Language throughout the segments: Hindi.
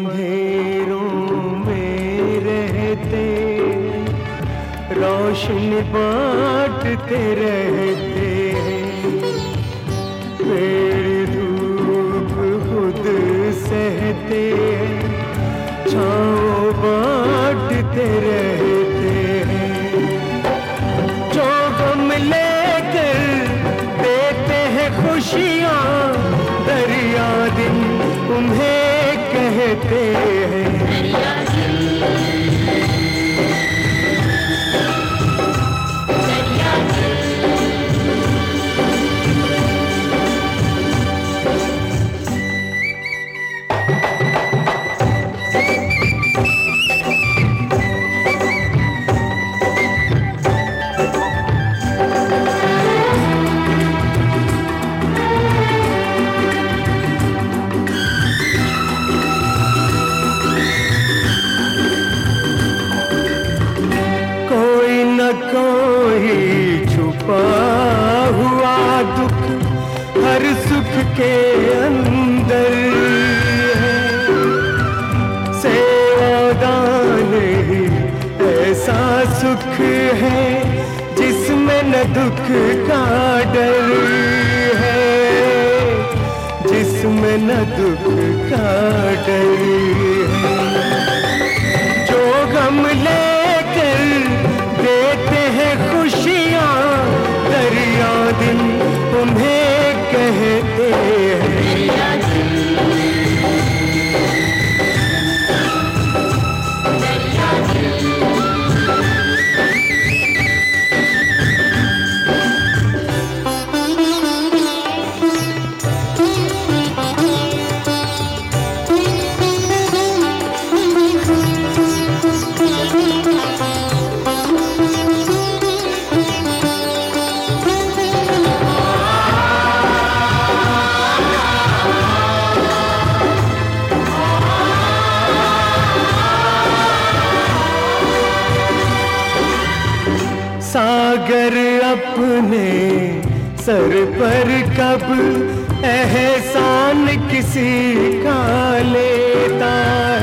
अंधेरों में रहते, रोशनी बांटते रहते हैं। पेड़ धूप खुद सहते हैं, छाँव बांटते रहते हैं। जो गम लेकर देते हैं खुशियाँ, दरिया दिन उन्हें कहते हैं। कोई छुपा हुआ दुख हर सुख के अंदर है। सेवादान ही ऐसा सुख है जिसमें न दुख का डर है, जिसमें न दुख का डर है। जो गम लेकर देते हैं खुशियाँ, दरिया दिन उन्हें कहते हैं। सागर अपने सर पर कब एहसान किसी का लेता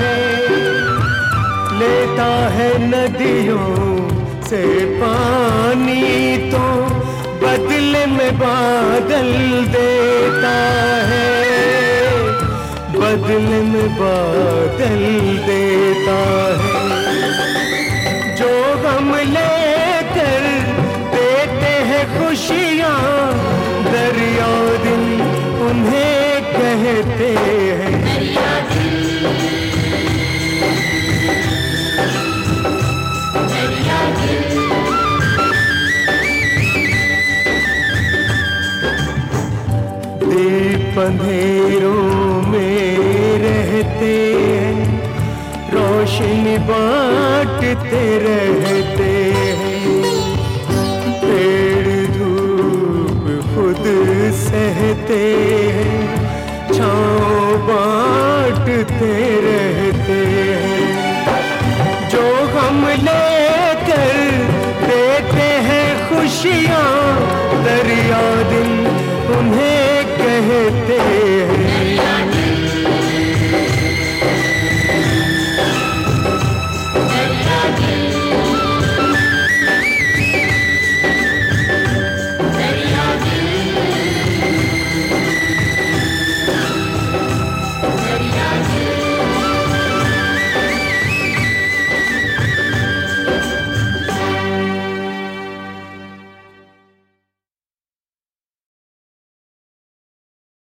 है नदियों से पानी तो बदले में बादल देता है, बदले में बादल देता है। जो गम लेकर देते हैं खुशियाँ, दरिया दिन उन्हें कहते हैं। दीप अंधेरों में रहते हैं, रोशनी बांटते रहते हैं। पेड़ धूप खुद सहते हैं, छाँव बांटते रहते हैं। जो हम लेकर देते हैं खुशियाँ, दरिया दिन उन्हें कहते हैं।